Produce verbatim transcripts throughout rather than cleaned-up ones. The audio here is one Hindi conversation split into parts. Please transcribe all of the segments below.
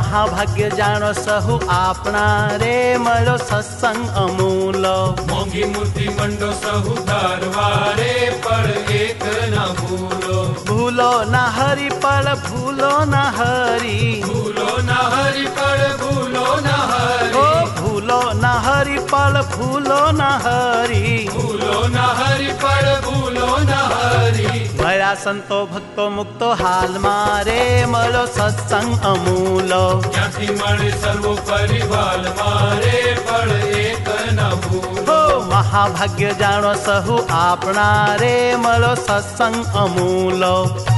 महाभाग्य जाणो सहु आपना रे मळ्यो सत्संग अमूलो। मोंघी मूर्ति मंडो सहु धारवारे पण एक न भूलो। भूलो न हरि पण भूलो न हरि, भूलो न हरि पण भूलो न हरि, ओ भूलो न हरि पण भूलो न हरि, भूलो न हरि पण भूलो न हरि। मळ्या संतो भक्तो मुक्तो हाल मारे मळ्यो सत्संग अमूलो। क्यांथी मळे सर्वो परिवार मारे पण एक न भूलो। हो महाभाग्य जाणो सहु आपना रे मळ्यो सत्संग अमूलो।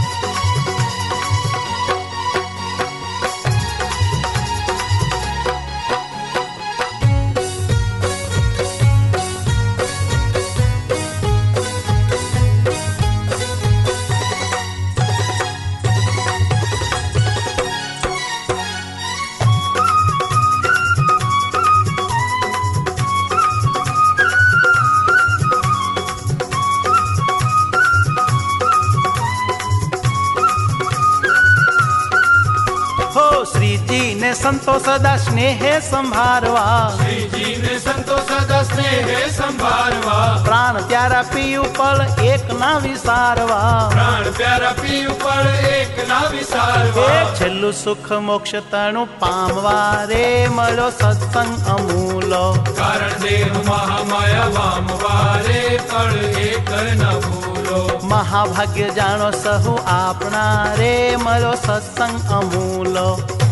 श्रीजी ने संतो सदा स्नेहे संभारवा, श्रीजी ने संतो सदा स्नेहे संभारवा। प्राण प्यारा पीयू पल एक ना विसारवा, प्राण प्यारा पीयू पल एक ना विसारवा। एक छेल्लू सुख मोक्ष तणु पामवा रे मळ्यो सत्संग अमूलो। कारण देह महामाया वामवारे पण एक न भूलो। महाभाग्य जाणो सहु आपना रे मळ्यो सत्संग अमूलो।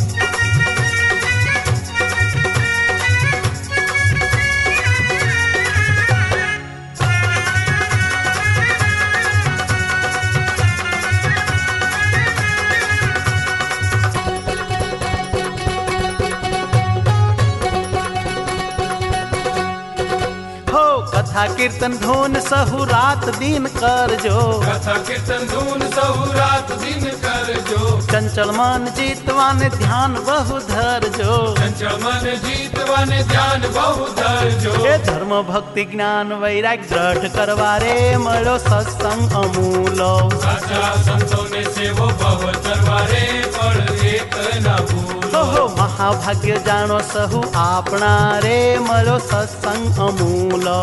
कथा कीर्तन धून सहु रात दिन करजो, कथा कीर्तन धून सहु रात दिन करजो। चंचल मन जीतवाने ध्यान बहु धरजो, चंचल मन जीतवाने ध्यान बहु धरजो। हे धर्म भक्ति ज्ञान वैराग्य दृढ़ करवा रे मळ्यो सत्संग अमूलो। साचा संतो ने सेवो बहु तरवारे पण एक न भूलो। हो महाभाग्य जाणो सहु आपना रे मळ्यो सत्संग अमूलो।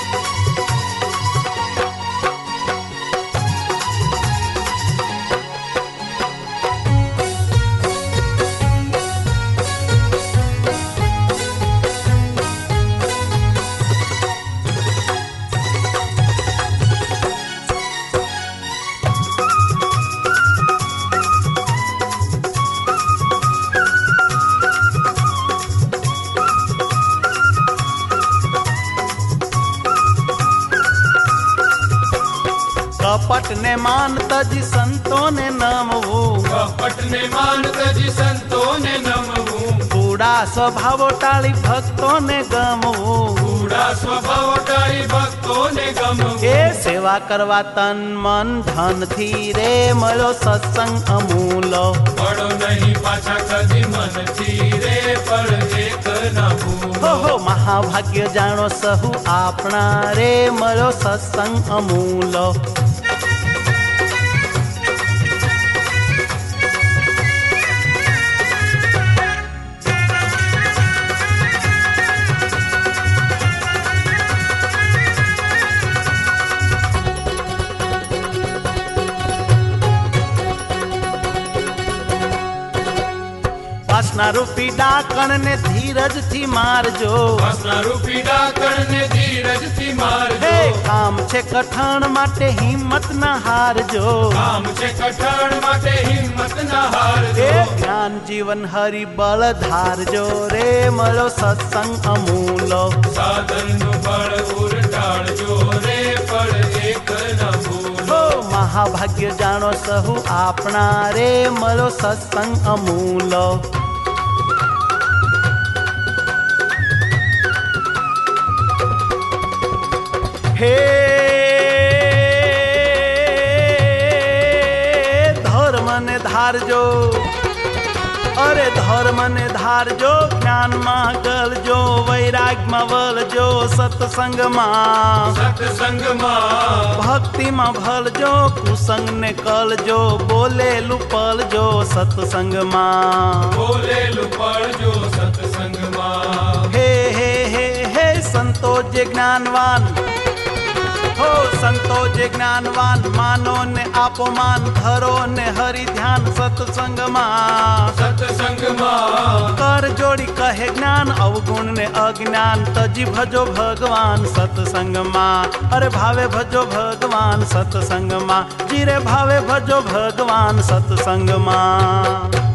कपट ने मान तजी संतों ने नमवू, कपट ने मान तजी संतों ने नमवू। कूड़ा स्वभाव टाળી भक्तों ने गमवू, कूड़ा स्वभाव टाળી भक्तों ने गमवू। ए सेवा करवा तन मन धन थी रे मळ्यो सत्संग अमूलो। पड़ो नहीं पाछा कदी मन थी रे पण एक न भूलो। हो हो महाभाग्य जाणो सहु आपना रे मळ्यो सत्संग अमूलो। वासना रूपी डाकण ने धीरज थी मारजो, वासना रूपी डाकण ने धीरज थी मारजो। हे काम छे कठण माटे हिम्मत न हारजो, काम छे कठण माटे हिम्मत न हारजो। हे ज्ञान जीवन हरि बल धारजो रे मळ्यो सत्संग अमूलो। साधन नु बळ उरटाळजो रे पण एक न भूलो। हो महाभाग्य जाणो सहु आपना रे मळ्यो सत्संग अमूलो। हे धर्म ने धारजो अरे धर्म ने धार जो ज्ञान માં ગલ જો વૈરાગમાં વલ જો સત્સંગમાં સત્સંગમાં ભક્તિમાં ભલ જો કુસંગ ને કલ જો બોલેલું પલ જો સત્સંગમાં બોલેલું પડજો સત્સંગમાં હે હે હે હે સંતો જે જ્ઞાનવાન हो संतो जे ज्ञानवान मानो ने आपो मान धरो ने हरि ध्यान सत्संग માં સત્સંગ માં कर जोड़ी कहे ज्ञान अवगुण ने अज्ञान तजी भजो भगवान सत्संग માં अरे भावे भजो भगवान सत्संग માં जीरे भावे भजो भगवान सत्संग માં।